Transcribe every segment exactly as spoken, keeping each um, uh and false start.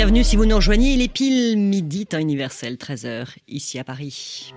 Bienvenue si vous nous rejoignez, il est pile midi, temps universel, treize heures, ici à Paris.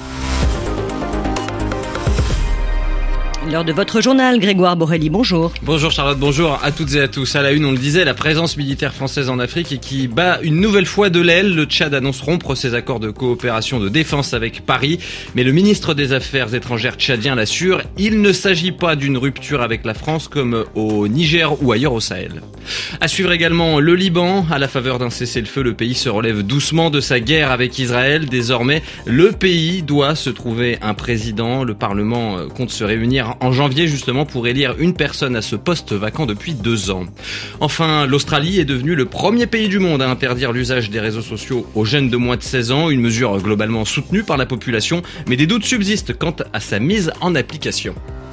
L'heure de votre journal, Grégoire Borelli, bonjour. Bonjour Charlotte, bonjour à toutes et à tous. À la une, on le disait, la présence militaire française en Afrique et qui bat une nouvelle fois de l'aile. Le Tchad annonce rompre ses accords de coopération de défense avec Paris. Mais le ministre des Affaires étrangères tchadien l'assure, il ne s'agit pas d'une rupture avec la France comme au Niger ou ailleurs au Sahel. À suivre également le Liban. À la faveur d'un cessez-le-feu, le pays se relève doucement de sa guerre avec Israël. Désormais, le pays doit se trouver un président. Le Parlement compte se réunir en janvier justement pour élire une personne à ce poste vacant depuis deux ans. Enfin, l'Australie est devenue le premier pays du monde à interdire l'usage des réseaux sociaux aux jeunes de moins de seize ans, une mesure globalement soutenue par la population, mais des doutes subsistent quant à sa mise en application.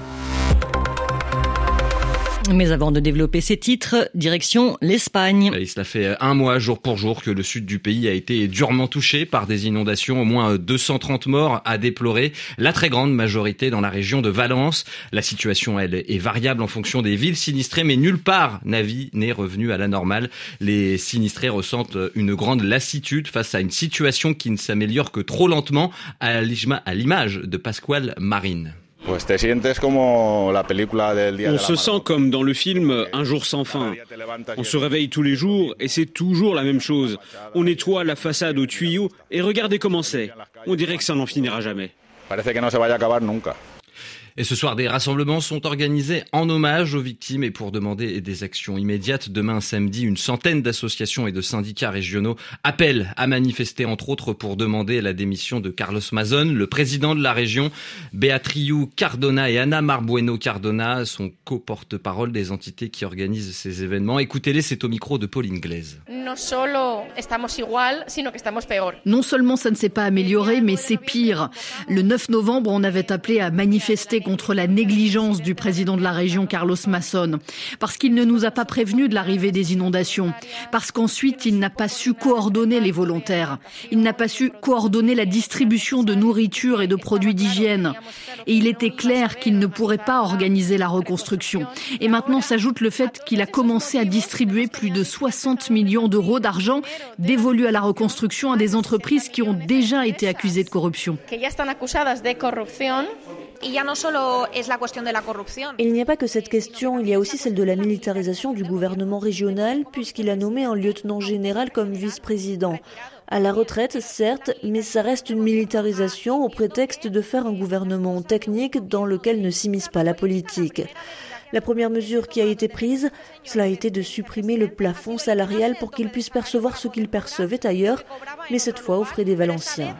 Mais avant de développer ces titres, direction l'Espagne. Et cela fait un mois, jour pour jour, que le sud du pays a été durement touché par des inondations. Au moins deux cent trente morts à déplorer, la très grande majorité dans la région de Valence. La situation, elle, est variable en fonction des villes sinistrées, mais nulle part Navi n'est revenu à la normale. Les sinistrés ressentent une grande lassitude face à une situation qui ne s'améliore que trop lentement, à l'image de Pasquale Marín. On se sent comme dans le film Un jour sans fin. On se réveille tous les jours et c'est toujours la même chose. On nettoie la façade au tuyau et regardez comment c'est. On dirait que ça n'en finira jamais. Et ce soir, des rassemblements sont organisés en hommage aux victimes et pour demander des actions immédiates. Demain, samedi, une centaine d'associations et de syndicats régionaux appellent à manifester, entre autres, pour demander la démission de Carlos Mazón. Le président de la région, Beatriu Cardona et Ana Marbueno Cardona sont co-porte-parole des entités qui organisent ces événements. Écoutez-les, c'est au micro de Pauline Glaise. Non seulement ça ne s'est pas amélioré, mais c'est pire. Le neuf novembre, on avait appelé à manifester contre la négligence du président de la région, Carlos Mazón, parce qu'il ne nous a pas prévenus de l'arrivée des inondations, parce qu'ensuite il n'a pas su coordonner les volontaires, il n'a pas su coordonner la distribution de nourriture et de produits d'hygiène. Et il était clair qu'il ne pourrait pas organiser la reconstruction. Et maintenant s'ajoute le fait qu'il a commencé à distribuer plus de soixante millions d'euros d'argent dévolus à la reconstruction à des entreprises qui ont déjà été accusées de corruption. Il n'y a pas que cette question, il y a aussi celle de la militarisation du gouvernement régional, puisqu'il a nommé un lieutenant général comme vice-président. À la retraite, certes, mais ça reste une militarisation au prétexte de faire un gouvernement technique dans lequel ne s'immisce pas la politique. La première mesure qui a été prise, cela a été de supprimer le plafond salarial pour qu'ils puissent percevoir ce qu'ils percevaient ailleurs, mais cette fois aux frais des Valenciens.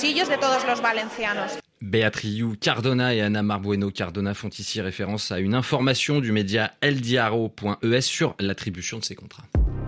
Beatriu Cardona et Ana Marbueno Cardona font ici référence à une information du média El Diario point E S sur l'attribution de ces contrats.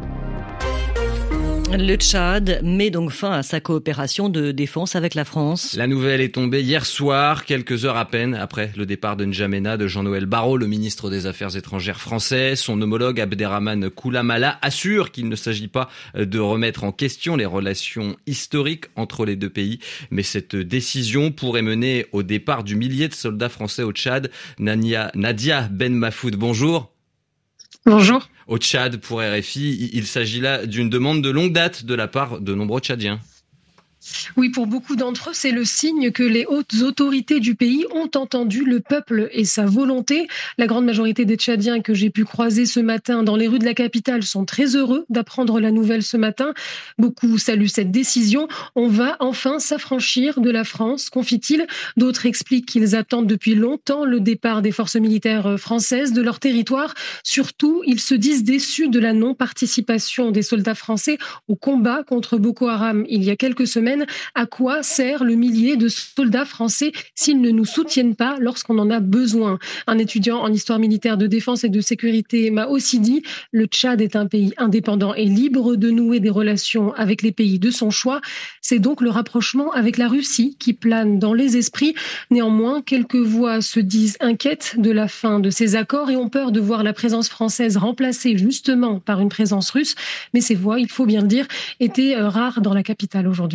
Le Tchad met donc fin à sa coopération de défense avec la France. La nouvelle est tombée hier soir, quelques heures à peine après le départ de N'Djamena de Jean-Noël Barrot, le ministre des Affaires étrangères français. Son homologue Abderrahmane Koulamala assure qu'il ne s'agit pas de remettre en question les relations historiques entre les deux pays. Mais cette décision pourrait mener au départ du millier de soldats français au Tchad. Nadia, Nadia Ben Mafoud, bonjour. Bonjour. Au Tchad, pour R F I, il s'agit là d'une demande de longue date de la part de nombreux Tchadiens. Oui, pour beaucoup d'entre eux, c'est le signe que les hautes autorités du pays ont entendu le peuple et sa volonté. La grande majorité des Tchadiens que j'ai pu croiser ce matin dans les rues de la capitale sont très heureux d'apprendre la nouvelle ce matin. Beaucoup saluent cette décision. On va enfin s'affranchir de la France, confie-t-il. D'autres expliquent qu'ils attendent depuis longtemps le départ des forces militaires françaises de leur territoire. Surtout, ils se disent déçus de la non-participation des soldats français au combat contre Boko Haram il y a quelques semaines. À quoi sert le millier de soldats français s'ils ne nous soutiennent pas lorsqu'on en a besoin? Un étudiant en histoire militaire de défense et de sécurité m'a aussi dit « Le Tchad est un pays indépendant et libre de nouer des relations avec les pays de son choix. C'est donc le rapprochement avec la Russie qui plane dans les esprits. Néanmoins, quelques voix se disent inquiètes de la fin de ces accords et ont peur de voir la présence française remplacée justement par une présence russe. Mais ces voix, il faut bien le dire, étaient rares dans la capitale aujourd'hui.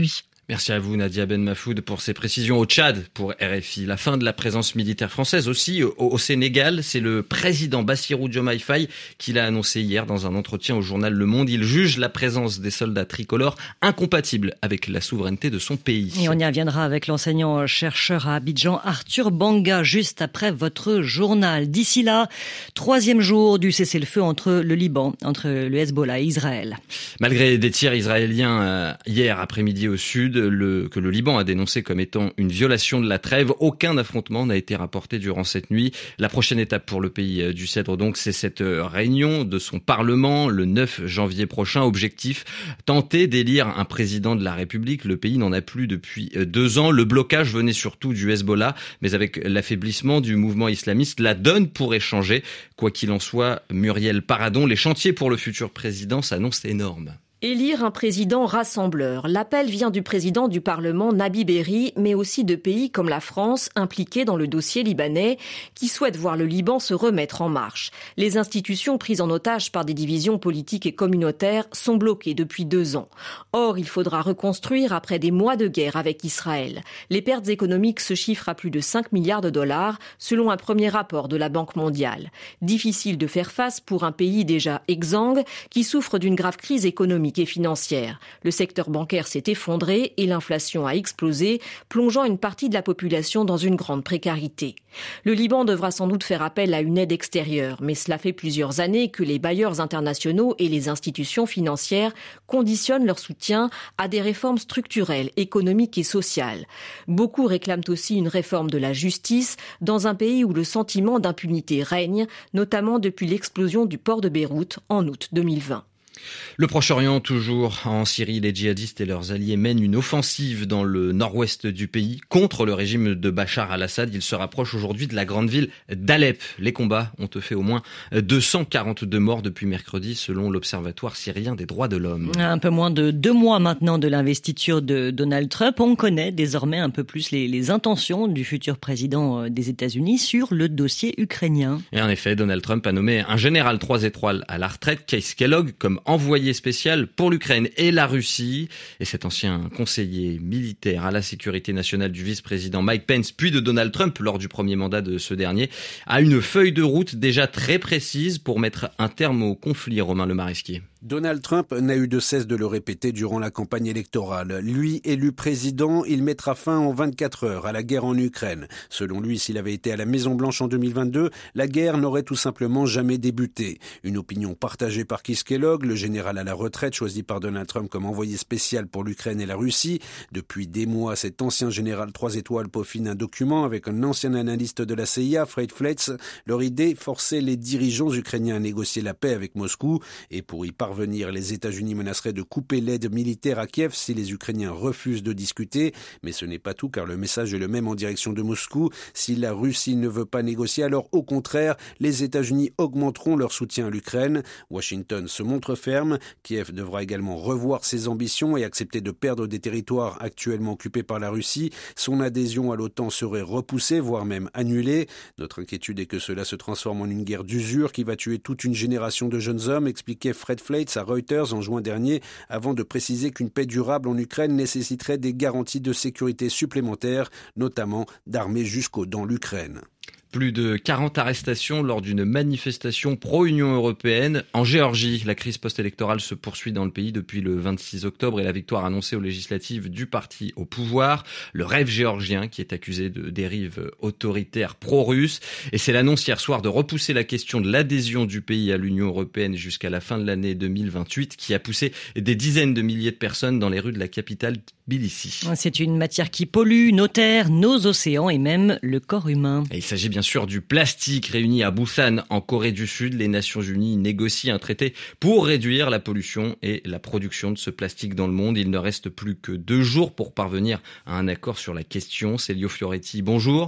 Merci à vous Nadia Ben Mafoud pour ces précisions. Au Tchad, pour R F I, la fin de la présence militaire française aussi. Au, au Sénégal, c'est le président Bassirou Diomaye Faye qui l'a annoncé hier dans un entretien au journal Le Monde. Il juge la présence des soldats tricolores incompatible avec la souveraineté de son pays. Et on y reviendra avec l'enseignant-chercheur à Abidjan, Arthur Banga, juste après votre journal. D'ici là, troisième jour du cessez-le-feu entre le Liban, entre le Hezbollah et Israël. Malgré des tirs israéliens euh, hier après-midi au sud, Le, que le Liban a dénoncé comme étant une violation de la trêve. Aucun affrontement n'a été rapporté durant cette nuit. La prochaine étape pour le pays du Cèdre, donc, c'est cette réunion de son Parlement le neuf janvier prochain. Objectif, tenter d'élire un président de la République. Le pays n'en a plus depuis deux ans. Le blocage venait surtout du Hezbollah, mais avec l'affaiblissement du mouvement islamiste, la donne pourrait changer. Quoi qu'il en soit, Muriel Paradon, les chantiers pour le futur président s'annoncent énormes. Élire un président rassembleur. L'appel vient du président du Parlement, Nabi Berri, mais aussi de pays comme la France, impliqués dans le dossier libanais, qui souhaitent voir le Liban se remettre en marche. Les institutions prises en otage par des divisions politiques et communautaires sont bloquées depuis deux ans. Or, il faudra reconstruire après des mois de guerre avec Israël. Les pertes économiques se chiffrent à plus de cinq milliards de dollars, selon un premier rapport de la Banque mondiale. Difficile de faire face pour un pays déjà exsangue, qui souffre d'une grave crise économique et financière. Le secteur bancaire s'est effondré et l'inflation a explosé, plongeant une partie de la population dans une grande précarité. Le Liban devra sans doute faire appel à une aide extérieure, mais cela fait plusieurs années que les bailleurs internationaux et les institutions financières conditionnent leur soutien à des réformes structurelles, économiques et sociales. Beaucoup réclament aussi une réforme de la justice dans un pays où le sentiment d'impunité règne, notamment depuis l'explosion du port de Beyrouth en août deux mille vingt. Le Proche-Orient, toujours en Syrie, les djihadistes et leurs alliés mènent une offensive dans le nord-ouest du pays contre le régime de Bachar al-Assad. Ils se rapprochent aujourd'hui de la grande ville d'Alep. Les combats ont fait au moins deux cent quarante-deux morts depuis mercredi, selon l'Observatoire syrien des droits de l'homme. Un peu moins de deux mois maintenant de l'investiture de Donald Trump, on connaît désormais un peu plus les, les intentions du futur président des États-Unis sur le dossier ukrainien. Et en effet, Donald Trump a nommé un général trois étoiles à la retraite, Case Kellogg, comme envoyé spécial pour l'Ukraine et la Russie. Et cet ancien conseiller militaire à la sécurité nationale du vice-président Mike Pence, puis de Donald Trump lors du premier mandat de ce dernier, a une feuille de route déjà très précise pour mettre un terme au conflit. Romain Le Maresquier. Donald Trump n'a eu de cesse de le répéter durant la campagne électorale. Lui, élu président, il mettra fin en vingt-quatre heures à la guerre en Ukraine. Selon lui, s'il avait été à la Maison-Blanche en deux mille vingt-deux, la guerre n'aurait tout simplement jamais débuté. Une opinion partagée par Keith Kellogg, le général à la retraite choisi par Donald Trump comme envoyé spécial pour l'Ukraine et la Russie. Depuis des mois, cet ancien général trois étoiles peaufine un document avec un ancien analyste de la C I A, Fred Fletz. Leur idée, forcer les dirigeants ukrainiens à négocier la paix avec Moscou. Et pour y parvenir, les États-Unis menaceraient de couper l'aide militaire à Kiev si les Ukrainiens refusent de discuter. Mais ce n'est pas tout, car le message est le même en direction de Moscou. Si la Russie ne veut pas négocier, alors au contraire, les États-Unis augmenteront leur soutien à l'Ukraine. Washington se montre ferme. Kiev devra également revoir ses ambitions et accepter de perdre des territoires actuellement occupés par la Russie. Son adhésion à l'OTAN serait repoussée, voire même annulée. Notre inquiétude est que cela se transforme en une guerre d'usure qui va tuer toute une génération de jeunes hommes, expliquait Fred Fletz à Reuters en juin dernier, avant de préciser qu'une paix durable en Ukraine nécessiterait des garanties de sécurité supplémentaires, notamment d'armées jusqu'aux dents l'Ukraine. Plus de quarante arrestations lors d'une manifestation pro-Union européenne en Géorgie. La crise post-électorale se poursuit dans le pays depuis le vingt-six octobre et la victoire annoncée aux législatives du parti au pouvoir. Le Rêve géorgien qui est accusé de dérive autoritaire pro-russe. Et c'est l'annonce hier soir de repousser la question de l'adhésion du pays à l'Union européenne jusqu'à la fin de l'année deux mille vingt-huit qui a poussé des dizaines de milliers de personnes dans les rues de la capitale Tbilissi. C'est une matière qui pollue nos terres, nos océans et même le corps humain. Et il s'agit bien sûr du plastique. Réuni à Busan, en Corée du Sud, les Nations Unies négocient un traité pour réduire la pollution et la production de ce plastique dans le monde. Il ne reste plus que deux jours pour parvenir à un accord sur la question. Célio Fioretti, bonjour.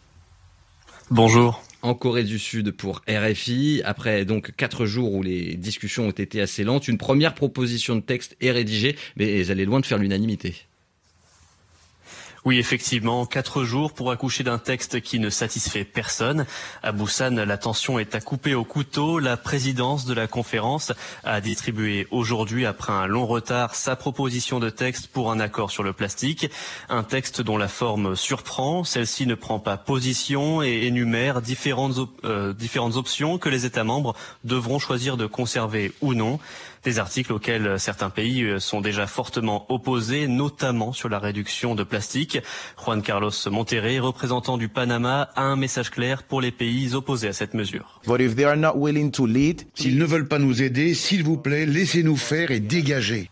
Bonjour. En Corée du Sud pour R F I, après donc quatre jours où les discussions ont été assez lentes, une première proposition de texte est rédigée, mais elle est loin de faire l'unanimité. Oui, effectivement, quatre jours pour accoucher d'un texte qui ne satisfait personne. À Busan, la tension est à couper au couteau. La présidence de la conférence a distribué aujourd'hui, après un long retard, sa proposition de texte pour un accord sur le plastique. Un texte dont la forme surprend. Celle-ci ne prend pas position et énumère différentes, op- euh, différentes options que les États membres devront choisir de conserver ou non. Des articles auxquels certains pays sont déjà fortement opposés, notamment sur la réduction de plastique. Juan Carlos Monterrey, représentant du Panama, a un message clair pour les pays opposés à cette mesure. S'ils ne veulent pas nous aider, s'il vous plaît, laissez-nous faire et dégagez.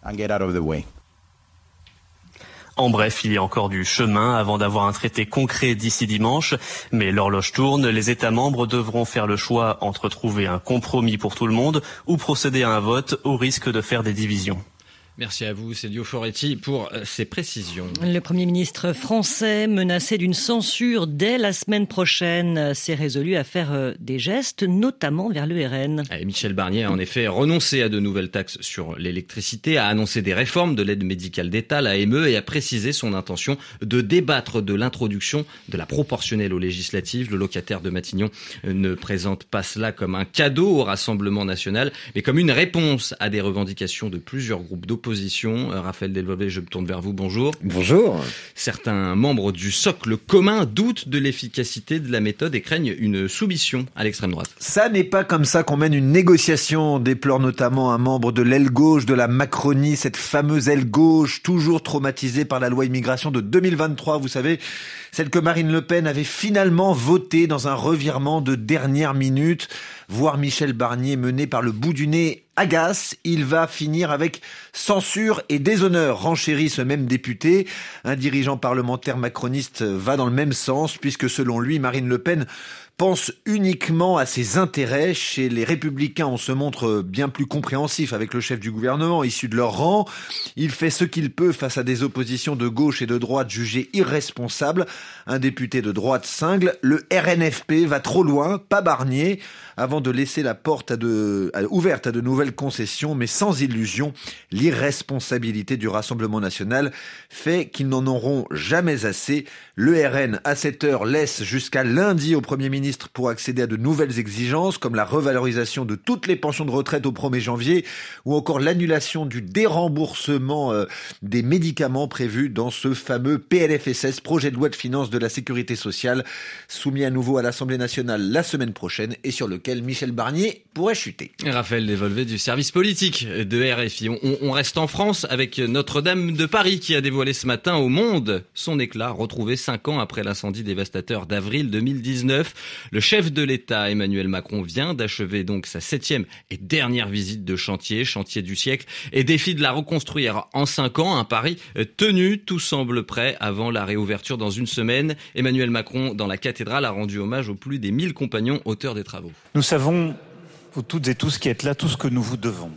En bref, il y a encore du chemin avant d'avoir un traité concret d'ici dimanche. Mais l'horloge tourne, les États membres devront faire le choix entre trouver un compromis pour tout le monde ou procéder à un vote au risque de faire des divisions. Merci à vous, Célio Foretti, pour ces précisions. Le Premier ministre français, menacé d'une censure dès la semaine prochaine, s'est résolu à faire des gestes, notamment vers l'E R N. Et Michel Barnier a en effet renoncé à de nouvelles taxes sur l'électricité, a annoncé des réformes de l'aide médicale d'État, l'A M E, et a précisé son intention de débattre de l'introduction de la proportionnelle aux législatives. Le locataire de Matignon ne présente pas cela comme un cadeau au Rassemblement national, mais comme une réponse à des revendications de plusieurs groupes d'opposition. Position. Raphaël Delvolvé, je me tourne vers vous. Bonjour. Bonjour. Certains membres du socle commun doutent de l'efficacité de la méthode et craignent une soumission à l'extrême droite. Ça n'est pas comme ça qu'on mène une négociation, déplore notamment un membre de l'aile gauche de la Macronie, cette fameuse aile gauche toujours traumatisée par la loi immigration de deux mille vingt-trois, vous savez, celle que Marine Le Pen avait finalement votée dans un revirement de dernière minute. Voir Michel Barnier mené par le bout du nez agace, il va finir avec censure et déshonneur, renchérit ce même député. Un dirigeant parlementaire macroniste va dans le même sens, puisque selon lui, Marine Le Pen pense uniquement à ses intérêts. Chez les Républicains, on se montre bien plus compréhensif avec le chef du gouvernement, issu de leur rang. Il fait ce qu'il peut face à des oppositions de gauche et de droite jugées irresponsables. Un député de droite cingle. Le R N F P va trop loin, pas Barnier, avant de laisser la porte à de, à, ouverte à de nouvelles concessions, mais sans illusion. L'irresponsabilité du Rassemblement national fait qu'ils n'en auront jamais assez. Le R N, à cette heure, laisse jusqu'à lundi au Premier ministre pour accéder à de nouvelles exigences, comme la revalorisation de toutes les pensions de retraite au premier janvier, ou encore l'annulation du déremboursement euh, des médicaments prévus dans ce fameux P L F S S, projet de loi de finances de la sécurité sociale, soumis à nouveau à l'Assemblée nationale la semaine prochaine et sur lequel Michel Barnier pourrait chuter. Raphaël Desvolvé du service politique de R F I. On, on reste en France avec Notre-Dame de Paris qui a dévoilé ce matin au Monde son éclat, retrouvé cinq ans après l'incendie dévastateur d'avril deux mille dix-neuf. Le chef de l'État, Emmanuel Macron, vient d'achever donc sa septième et dernière visite de chantier, chantier du siècle, et défie de la reconstruire en cinq ans. Un pari tenu, tout semble prêt avant la réouverture dans une semaine. Emmanuel Macron, dans la cathédrale, a rendu hommage aux plus des mille compagnons auteurs des travaux. Nous savons, vous toutes et tous qui êtes là, tout ce que nous vous devons.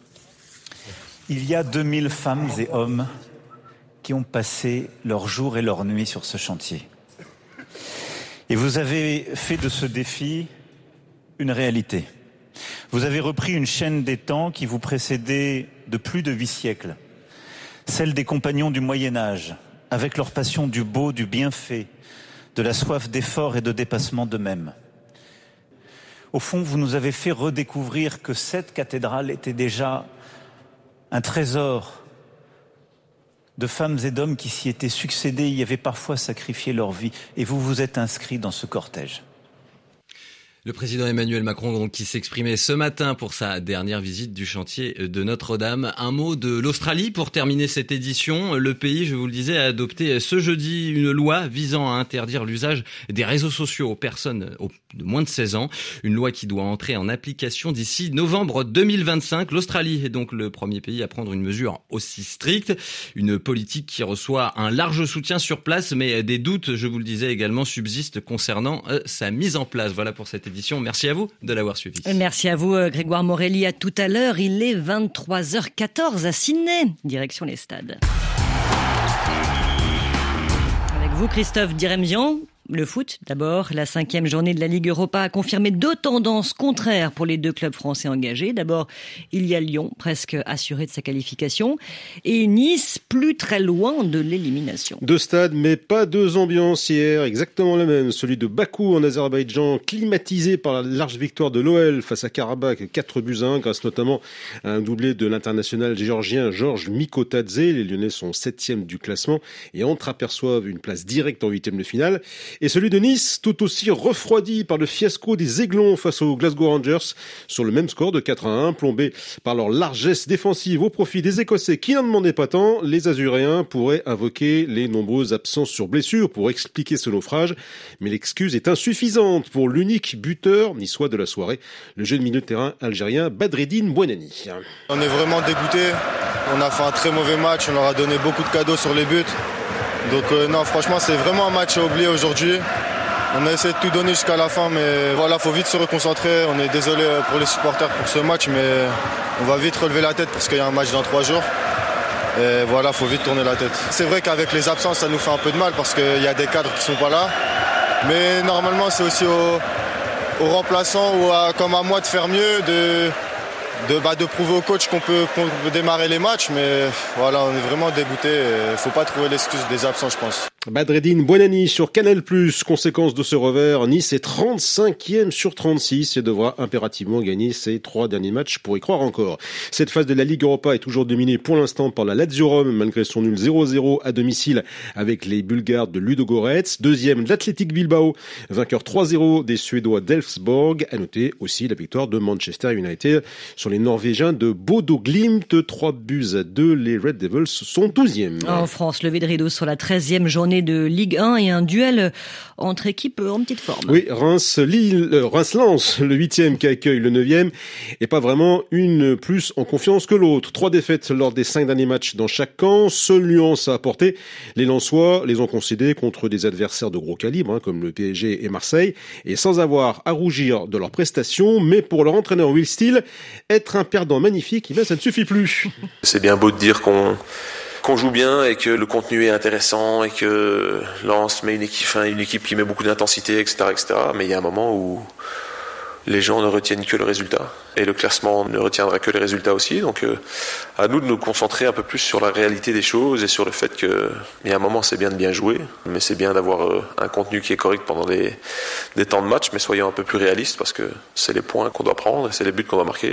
Il y a deux mille femmes et hommes qui ont passé leur jour et leur nuit sur ce chantier. Et vous avez fait de ce défi une réalité. Vous avez repris une chaîne des temps qui vous précédait de plus de huit siècles. Celle des compagnons du Moyen-Âge, avec leur passion du beau, du bienfait, de la soif d'effort et de dépassement d'eux-mêmes. Au fond, vous nous avez fait redécouvrir que cette cathédrale était déjà un trésor de femmes et d'hommes qui s'y étaient succédés, y avaient parfois sacrifié leur vie. Et vous vous êtes inscrits dans ce cortège. Le président Emmanuel Macron, donc, qui s'exprimait ce matin pour sa dernière visite du chantier de Notre-Dame. Un mot de l'Australie pour terminer cette édition. Le pays, je vous le disais, a adopté ce jeudi une loi visant à interdire l'usage des réseaux sociaux aux personnes de moins de seize ans. Une loi qui doit entrer en application d'ici novembre deux mille vingt-cinq. L'Australie est donc le premier pays à prendre une mesure aussi stricte. Une politique qui reçoit un large soutien sur place, mais des doutes, je vous le disais également, subsistent concernant sa mise en place. Voilà pour cette édition. Merci à vous de l'avoir suivi. Merci à vous, Grégoire Morelli. À tout à l'heure, il est vingt-trois heures quatorze à Sydney. Direction les stades. Avec vous, Christophe Diremzian. Le foot, d'abord. La cinquième journée de la Ligue Europa a confirmé deux tendances contraires pour les deux clubs français engagés. D'abord, il y a Lyon, presque assuré de sa qualification, et Nice, plus très loin de l'élimination. Deux stades, mais pas deux ambiances hier, exactement la même. Celui de Bakou en Azerbaïdjan, climatisé par la large victoire de l'O L face à Karabakh, quatre buts à un, grâce notamment à un doublé de l'international géorgien Georges Mikotadze. Les Lyonnais sont septième du classement et entreaperçoivent une place directe en huitième de finale. Et celui de Nice, tout aussi refroidi par le fiasco des Aiglons face aux Glasgow Rangers, sur le même score de quatre à un, plombé par leur largesse défensive au profit des Écossais qui n'en demandaient pas tant. Les Azuréens pourraient invoquer les nombreuses absences sur blessure pour expliquer ce naufrage, mais l'excuse est insuffisante pour l'unique buteur niçois de la soirée, le jeune milieu de terrain algérien Badreddine Bouanani. On est vraiment dégoûtés, on a fait un très mauvais match, on leur a donné beaucoup de cadeaux sur les buts. Donc euh, non, franchement, c'est vraiment un match à oublier aujourd'hui. On a essayé de tout donner jusqu'à la fin, mais voilà, faut vite se reconcentrer. On est désolé pour les supporters pour ce match, mais on va vite relever la tête parce qu'il y a un match dans trois jours. Et voilà, faut vite tourner la tête. C'est vrai qu'avec les absences, ça nous fait un peu de mal parce qu'il y a des cadres qui sont pas là. Mais normalement, c'est aussi aux, aux remplaçants ou à, comme à moi de faire mieux, de... De, bah, de prouver au coach qu'on peut, qu'on peut démarrer les matchs, mais voilà, on est vraiment dégoûtés. Il ne faut pas trouver l'excuse des absents, je pense. Badreddine Bouanani sur Canal plus. Conséquence de ce revers, Nice est trente-cinquième sur trente-six et devra impérativement gagner ses trois derniers matchs pour y croire encore. Cette phase de la Ligue Europa est toujours dominée pour l'instant par la Lazio Rome, malgré son nul zéro zéro à domicile avec les Bulgares de Ludogorets. Deuxième, l'Athletic Bilbao, vainqueur trois zéro des Suédois d'Elfsborg. À noter aussi la victoire de Manchester United sur les Norvégiens de Bodo Glimt. trois buts à deux, les Red Devils sont douzième. En France, levé de rideau sur la treizième journée de Ligue un et un duel entre équipes en petite forme. Oui, Reims, Lille, euh, Reims-Lens, le huitième qui accueille le neuvième, et pas vraiment une plus en confiance que l'autre. Trois défaites lors des cinq derniers matchs dans chaque camp. Seule nuance à apporter, les Lensois les ont concédés contre des adversaires de gros calibre, hein, comme le P S G et Marseille, et sans avoir à rougir de leurs prestations. Mais pour leur entraîneur Will Steele, être un perdant magnifique, eh bien, ça ne suffit plus. C'est bien beau de dire qu'on qu'on joue bien et que le contenu est intéressant et que Lens met une équipe, enfin, une équipe qui met beaucoup d'intensité, et cetera, et cetera. Mais il y a un moment où les gens ne retiennent que le résultat et le classement ne retiendra que les résultats aussi. Donc, euh, à nous de nous concentrer un peu plus sur la réalité des choses et sur le fait que, il y a un moment, c'est bien de bien jouer, mais c'est bien d'avoir euh, un contenu qui est correct pendant des, des temps de match, mais soyons un peu plus réalistes parce que c'est les points qu'on doit prendre et c'est les buts qu'on doit marquer.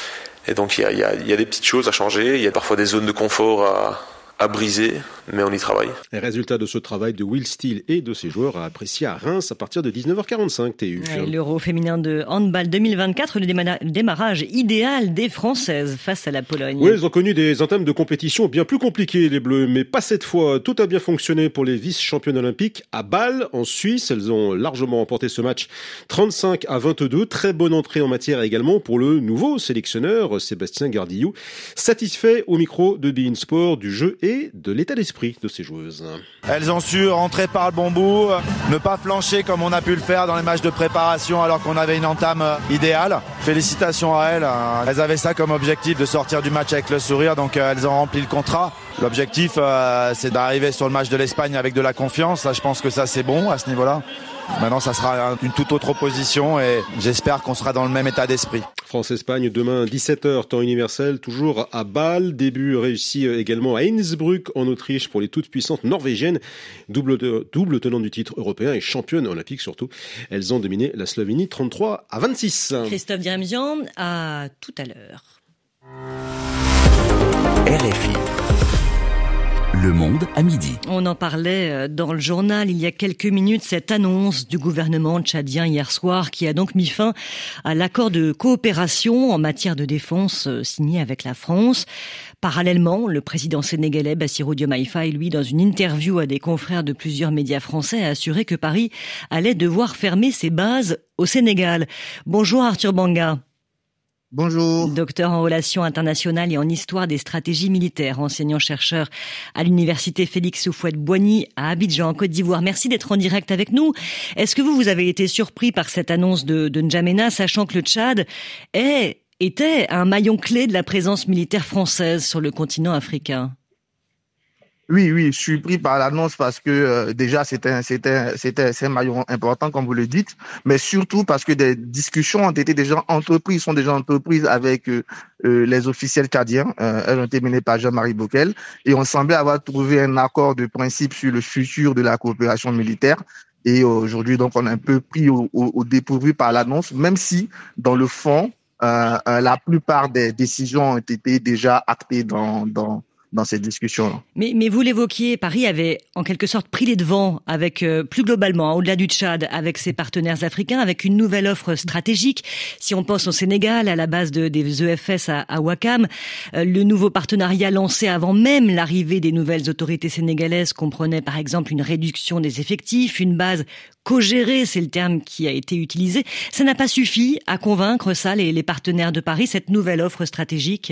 Et donc, il y a, il y a, il y a des petites choses à changer. Il y a parfois des zones de confort à à briser, mais on y travaille. Les résultats de ce travail de Will Steele et de ses joueurs à apprécier à Reims à partir de dix-neuf heures quarante-cinq, T U. Ouais, L'Euro féminin de handball deux mille vingt-quatre, le démarrage idéal des Françaises face à la Pologne. Oui, elles ont connu des entames de compétition bien plus compliquées, les Bleus, mais pas cette fois. Tout a bien fonctionné pour les vice-championnes olympiques à Bâle, en Suisse. Elles ont largement remporté ce match trente-cinq à vingt-deux. Très bonne entrée en matière également pour le nouveau sélectionneur, Sébastien Gardillou, satisfait au micro de Bein Sport du jeu et de l'état d'esprit de ces joueuses. Elles ont su rentrer par le bon bout, ne pas flancher comme on a pu le faire dans les matchs de préparation alors qu'on avait une entame idéale. Félicitations à elles. Elles avaient ça comme objectif de sortir du match avec le sourire, donc elles ont rempli le contrat. L'objectif, euh, c'est d'arriver sur le match de l'Espagne avec de la confiance. Ça, je pense que ça, c'est bon à ce niveau-là. Maintenant, ça sera une toute autre opposition et j'espère qu'on sera dans le même état d'esprit. France-Espagne, demain, dix-sept heures, temps universel, toujours à Bâle. Début réussi également à Innsbruck, en Autriche, pour les toutes puissantes norvégiennes. Double, double tenant du titre européen et championne olympique surtout. Elles ont dominé la Slovénie trente-trois à vingt-six. Christophe Diremzian, à tout à l'heure. R F I. Le Monde à midi. On en parlait dans le journal il y a quelques minutes, cette annonce du gouvernement tchadien hier soir qui a donc mis fin à l'accord de coopération en matière de défense signé avec la France. Parallèlement, le président sénégalais Bassirou Diomaye Faye, lui, dans une interview à des confrères de plusieurs médias français, a assuré que Paris allait devoir fermer ses bases au Sénégal. Bonjour Arthur Banga. Bonjour. Docteur en relations internationales et en histoire des stratégies militaires, enseignant-chercheur à l'université Félix Houphouët-Boigny à Abidjan, en Côte d'Ivoire. Merci d'être en direct avec nous. Est-ce que vous, vous avez été surpris par cette annonce de, de N'Djamena, sachant que le Tchad est, était un maillon clé de la présence militaire française sur le continent africain ? Oui, oui, surpris par l'annonce parce que euh, déjà c'était c'était c'était c'est un maillon important comme vous le dites, mais surtout parce que des discussions ont été déjà entreprises, sont déjà entreprises avec euh, euh, les officiels tchadiens. Euh, elles ont été menées par Jean-Marie Bockel et on semblait avoir trouvé un accord de principe sur le futur de la coopération militaire. Et aujourd'hui, donc, on est un peu pris au, au, au dépourvu par l'annonce, même si dans le fond, euh, euh, la plupart des décisions ont été déjà actées dans dans dans cette discussion. Mais, mais vous l'évoquiez, Paris avait en quelque sorte pris les devants avec, euh, plus globalement, hein, au-delà du Tchad, avec ses partenaires africains, avec une nouvelle offre stratégique. Si on pense au Sénégal, à la base de, des E F S à, à Ouakam, euh, le nouveau partenariat lancé avant même l'arrivée des nouvelles autorités sénégalaises comprenait par exemple une réduction des effectifs, une base co-gérée, c'est le terme qui a été utilisé. Ça n'a pas suffi à convaincre ça, les, les partenaires de Paris, cette nouvelle offre stratégique?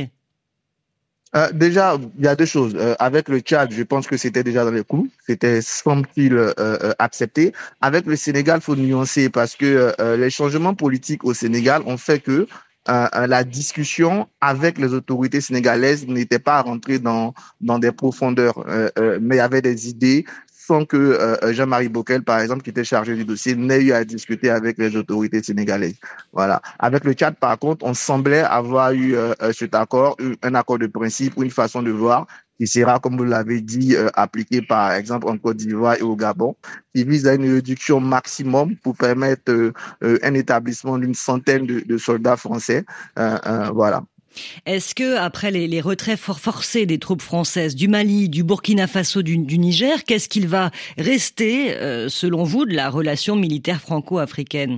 Euh, déjà, il y a deux choses. Euh, avec le Tchad, je pense que c'était déjà dans les clous. C'était, semble-t-il, euh, euh, accepté. Avec le Sénégal, faut nuancer parce que euh, les changements politiques au Sénégal ont fait que euh, la discussion avec les autorités sénégalaises n'était pas rentrée dans dans des profondeurs, euh, euh, mais il y avait des idées sans que euh, Jean-Marie Bockel, par exemple, qui était chargé du dossier, n'ait eu à discuter avec les autorités sénégalaises. Voilà. Avec le Tchad, par contre, on semblait avoir eu euh, cet accord, un accord de principe ou une façon de voir qui sera, comme vous l'avez dit, euh, appliqué par exemple en Côte d'Ivoire et au Gabon, qui vise à une réduction maximum pour permettre euh, euh, un établissement d'une centaine de, de soldats français. Euh, euh, voilà. Est-ce que, après les, les retraits for- forcés des troupes françaises du Mali, du Burkina Faso, du, du Niger, qu'est-ce qu'il va rester, euh, selon vous, de la relation militaire franco-africaine?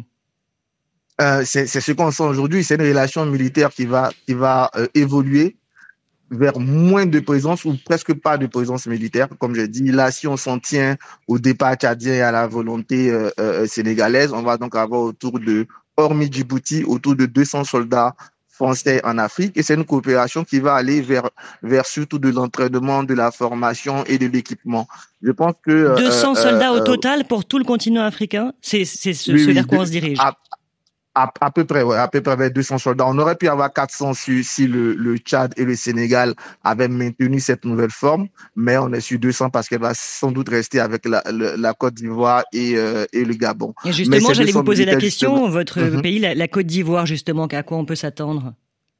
euh, c'est, c'est ce qu'on sent aujourd'hui. C'est une relation militaire qui va, qui va euh, évoluer vers moins de présence ou presque pas de présence militaire. Comme j'ai dit, là, si on s'en tient au départ tchadien et à la volonté euh, euh, sénégalaise, on va donc avoir autour de, hormis Djibouti, autour de deux cents soldats français en Afrique, et c'est une coopération qui va aller vers vers surtout de l'entraînement, de la formation et de l'équipement. Je pense que deux cents euh, soldats euh, au total pour tout le continent africain, c'est c'est ce, oui, ce oui, vers quoi de, on se dirige. À, à, à peu près, ouais, à peu près vers deux cents soldats. On aurait pu avoir quatre cents si, si le, le Tchad et le Sénégal avaient maintenu cette nouvelle forme, mais on est sur deux cents parce qu'elle va sans doute rester avec la, la, la Côte d'Ivoire et, euh, et le Gabon. Et justement, j'allais vous poser la question, justement, votre mm-hmm. pays, la, la Côte d'Ivoire, justement, à quoi on peut s'attendre?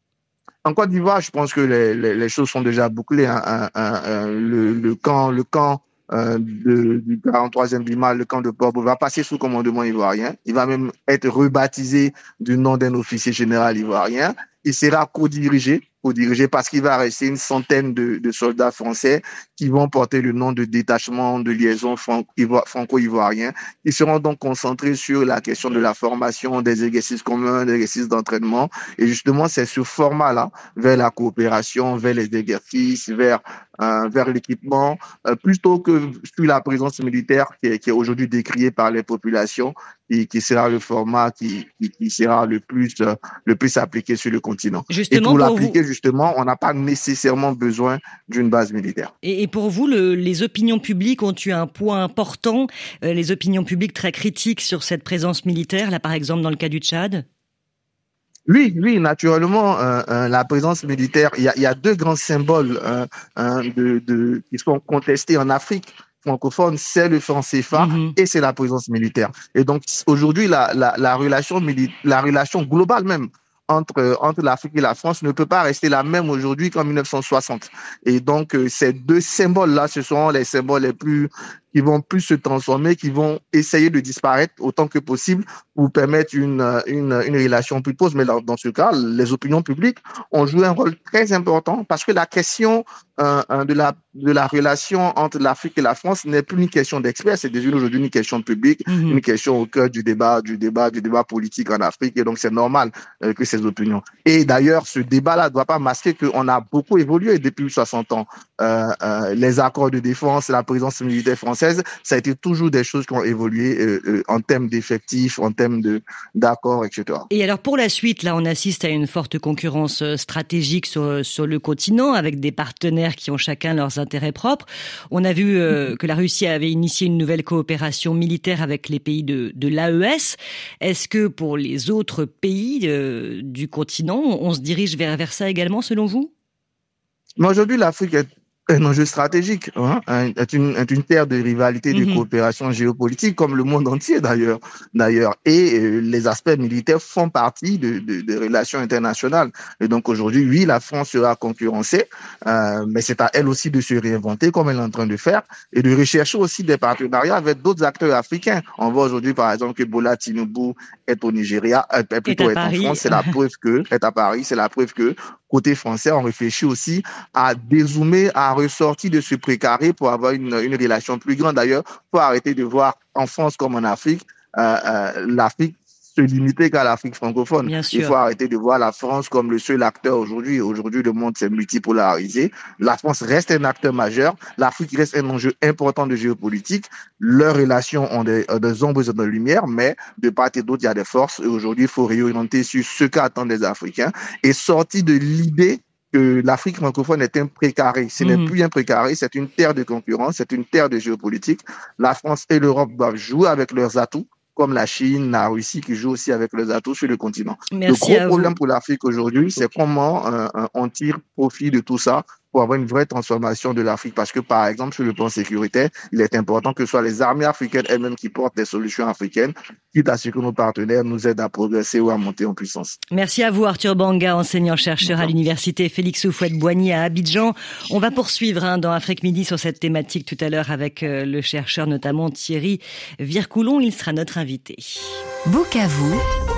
En Côte d'Ivoire, je pense que les, les, les choses sont déjà bouclées. Hein. Un, un, un, le, le camp, le camp euh, de, du quarante-troisième B I M A, le camp de Porto, va passer sous commandement ivoirien. Il va même être rebaptisé du nom d'un officier général ivoirien. Il sera co-dirigé, co-dirigé parce qu'il va rester une centaine de, de soldats français qui vont porter le nom de détachement de liaison franco-ivoirien. Ils seront donc concentrés sur la question de la formation, des exercices communs, des exercices d'entraînement. Et justement, c'est ce format-là, vers la coopération, vers les exercices, vers euh, vers l'équipement, euh, plutôt que sur la présence militaire qui est, qui est aujourd'hui décriée par les populations et qui sera le format qui, qui, qui sera le plus euh, le plus appliqué sur le continent. Justement, et pour, pour l'appliquer, vous... justement, on n'a pas nécessairement besoin d'une base militaire. Et, et pour vous, le, les opinions publiques ont eu un poids important, euh, les opinions publiques très critiques sur cette présence militaire, là par exemple dans le cas du Tchad? Oui, oui, naturellement, euh, euh, la présence militaire, il y a, il y a deux grands symboles euh, euh, de, de, qui sont contestés en Afrique francophone, c'est le franc C F A mm-hmm. et c'est la présence militaire. Et donc aujourd'hui, la, la, la relation mili- la relation globale même entre entre l'Afrique et la France ne peut pas rester la même aujourd'hui qu'en dix-neuf cent soixante. Et donc euh, ces deux symboles-là, ce sont les symboles les plus qui vont plus se transformer, qui vont essayer de disparaître autant que possible pour permettre une une, une relation plus proche. Mais dans, dans ce cas, les opinions publiques ont joué un rôle très important parce que la question euh, de la de la relation entre l'Afrique et la France n'est plus une question d'experts, c'est déjà aujourd'hui une question publique, mmh. une question au cœur du débat, du débat, du débat politique en Afrique. Et donc c'est normal euh, que ces opinions. Et d'ailleurs, ce débat-là ne doit pas masquer qu'on a beaucoup évolué depuis soixante ans. Euh, euh, les accords de défense, la présence militaire française, ça a été toujours des choses qui ont évolué euh, euh, en termes d'effectifs, en termes de d'accords, et cetera. Et alors pour la suite, là, on assiste à une forte concurrence stratégique sur sur le continent avec des partenaires qui ont chacun leurs intérêts propres. On a vu euh, que la Russie avait initié une nouvelle coopération militaire avec les pays de de l'A E S. Est-ce que pour les autres pays euh, du continent, on se dirige vers vers ça également, selon vous? Mais aujourd'hui, l'Afrique est un enjeu stratégique, hein, est une, est une terre de rivalité, de mmh. coopération géopolitique, comme le monde entier d'ailleurs. D'ailleurs, et euh, les aspects militaires font partie de, de, de relations internationales. Et donc aujourd'hui, oui, la France sera concurrencée, euh, mais c'est à elle aussi de se réinventer, comme elle est en train de faire, et de rechercher aussi des partenariats avec d'autres acteurs africains. On voit aujourd'hui, par exemple, que Bola Tinubu est au Nigeria, euh, plutôt est en France. C'est la preuve que est à Paris. C'est la preuve que côté français, on réfléchit aussi à dézoomer, à ressortir de ce précaré pour avoir une, une relation plus grande. D'ailleurs, pour arrêter de voir en France comme en Afrique, euh, euh, l'Afrique se limiter qu'à l'Afrique francophone. Bien sûr. Il faut arrêter de voir la France comme le seul acteur aujourd'hui. Aujourd'hui, le monde s'est multipolarisé. La France reste un acteur majeur. L'Afrique reste un enjeu important de géopolitique. Leurs relations ont des, des ombres et des lumières, mais de part et d'autre, il y a des forces. Et aujourd'hui, il faut réorienter sur ce qu'attendent les Africains et sortir de l'idée que l'Afrique francophone est un précaré. Ce mmh. n'est plus un précaré, c'est une terre de concurrence, c'est une terre de géopolitique. La France et l'Europe doivent jouer avec leurs atouts, comme la Chine, la Russie qui jouent aussi avec leurs atouts sur le continent. Merci le gros problème pour l'Afrique aujourd'hui, c'est comment euh, on tire profit de tout ça pour avoir une vraie transformation de l'Afrique. Parce que, par exemple, sur le plan sécuritaire, il est important que ce soit les armées africaines elles-mêmes qui portent des solutions africaines, quitte à ce que nos partenaires nous aident à progresser ou à monter en puissance. Merci à vous, Arthur Banga, enseignant-chercheur à l'université Félix Houphouët-Boigny à Abidjan. On va poursuivre hein, dans Afrique Midi sur cette thématique tout à l'heure avec euh, le chercheur notamment Thierry Vircoulon. Il sera notre invité. Bukavu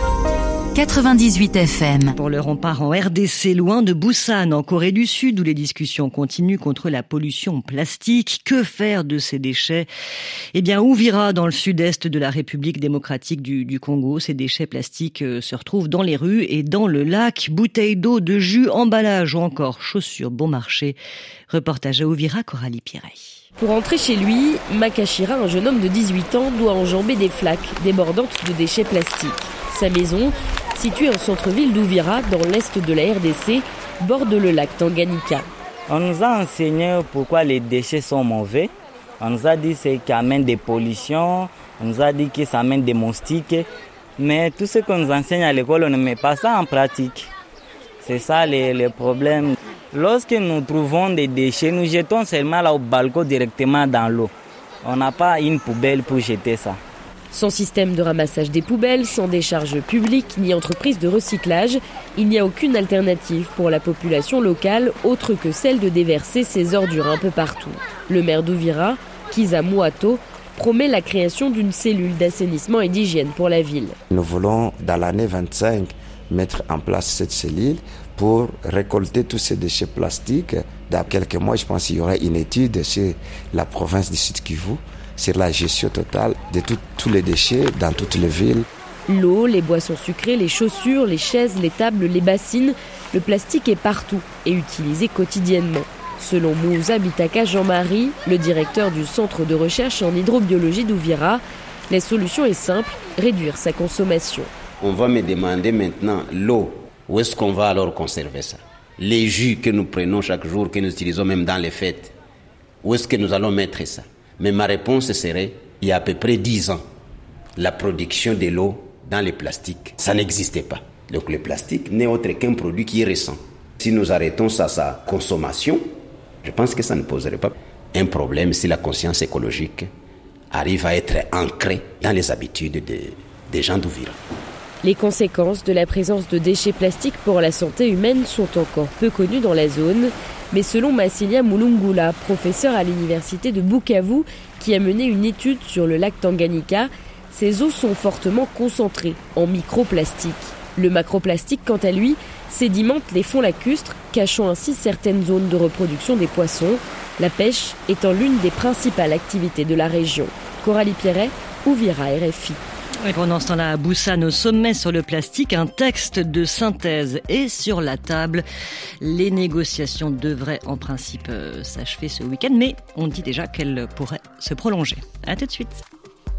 quatre-vingt-dix-huit F M. Pour l'heure, on part en R D C, loin de Busan, en Corée du Sud, où les discussions continuent contre la pollution plastique. Que faire de ces déchets ? Eh bien, Uvira, dans le sud-est de la République démocratique du, du Congo, ces déchets plastiques euh, se retrouvent dans les rues et dans le lac. Bouteilles d'eau, de jus, emballages ou encore chaussures bon marché. Reportage à Uvira, Coralie Pierret. Pour entrer chez lui, Makashira, un jeune homme de dix-huit ans, doit enjamber des flaques débordantes de déchets plastiques. Sa maison, située en centre-ville d'Uvira, dans l'est de la R D C, borde le lac Tanganyika. On nous a enseigné pourquoi les déchets sont mauvais. On nous a dit que ça amène des pollutions. On nous a dit que ça amène des moustiques. Mais tout ce qu'on nous enseigne à l'école, on ne met pas ça en pratique. C'est ça le, le problème. Lorsque nous trouvons des déchets, nous jetons seulement là au balcon directement dans l'eau. On n'a pas une poubelle pour jeter ça. Sans système de ramassage des poubelles, sans décharge publique ni entreprise de recyclage, il n'y a aucune alternative pour la population locale autre que celle de déverser ses ordures un peu partout. Le maire d'Uvira, Kiza Mouato, promet la création d'une cellule d'assainissement et d'hygiène pour la ville. Nous voulons, dans l'année vingt-cinq, mettre en place cette cellule pour récolter tous ces déchets plastiques. Dans quelques mois, je pense qu'il y aura une étude sur la province du Sud-Kivu, sur la gestion totale de tout, tous les déchets dans toutes les villes. L'eau, les boissons sucrées, les chaussures, les chaises, les tables, les bassines, le plastique est partout et utilisé quotidiennement. Selon Moussa Bitaka Jean-Marie, le directeur du centre de recherche en hydrobiologie d'Uvira, la solution est simple, réduire sa consommation. On va me demander maintenant l'eau. Où est-ce qu'on va alors conserver ça ? Les jus que nous prenons chaque jour, que nous utilisons même dans les fêtes, où est-ce que nous allons mettre ça ? Mais ma réponse serait, il y a à peu près dix ans, la production de l'eau dans les plastiques, ça n'existait pas. Donc le plastique n'est autre qu'un produit qui est récent. Si nous arrêtons ça, sa consommation, je pense que ça ne poserait pas un problème si la conscience écologique arrive à être ancrée dans les habitudes de, des gens d'Uvira. Les conséquences de la présence de déchets plastiques pour la santé humaine sont encore peu connues dans la zone. Mais selon Massilia Mulungula, professeur à l'université de Bukavu, qui a mené une étude sur le lac Tanganyika, ces eaux sont fortement concentrées en microplastiques. Le macroplastique, quant à lui, sédimente les fonds lacustres, cachant ainsi certaines zones de reproduction des poissons, la pêche étant l'une des principales activités de la région. Coralie Pierret, Uvira, R F I. Et pendant ce temps-là, à Busan, au sommet sur le plastique, un texte de synthèse est sur la table. Les négociations devraient en principe s'achever ce week-end, mais on dit déjà qu'elles pourraient se prolonger. À tout de suite.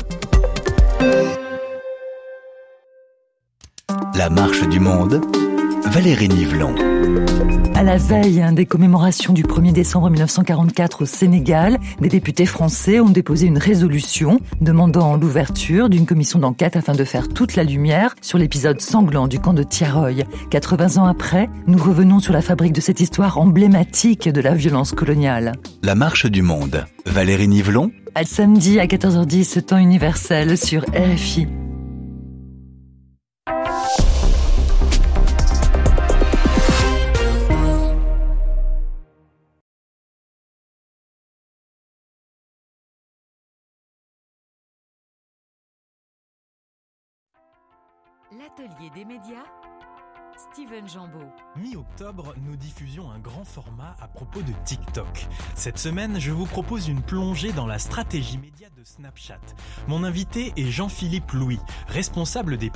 La marche du monde. Valérie Nivelon. À la veille des commémorations du premier décembre mille neuf cent quarante-quatre au Sénégal, des députés français ont déposé une résolution demandant l'ouverture d'une commission d'enquête afin de faire toute la lumière sur l'épisode sanglant du camp de Tiaroy. quatre-vingts ans après, nous revenons sur la fabrique de cette histoire emblématique de la violence coloniale. La marche du monde. Valérie Nivelon. À samedi à quatorze heures dix, temps universel sur R F I. L'atelier des médias, Steven Jambeau. Mi-octobre, nous diffusions un grand format à propos de TikTok. Cette semaine, je vous propose une plongée dans la stratégie média de Snapchat. Mon invité est Jean-Philippe Louis, responsable des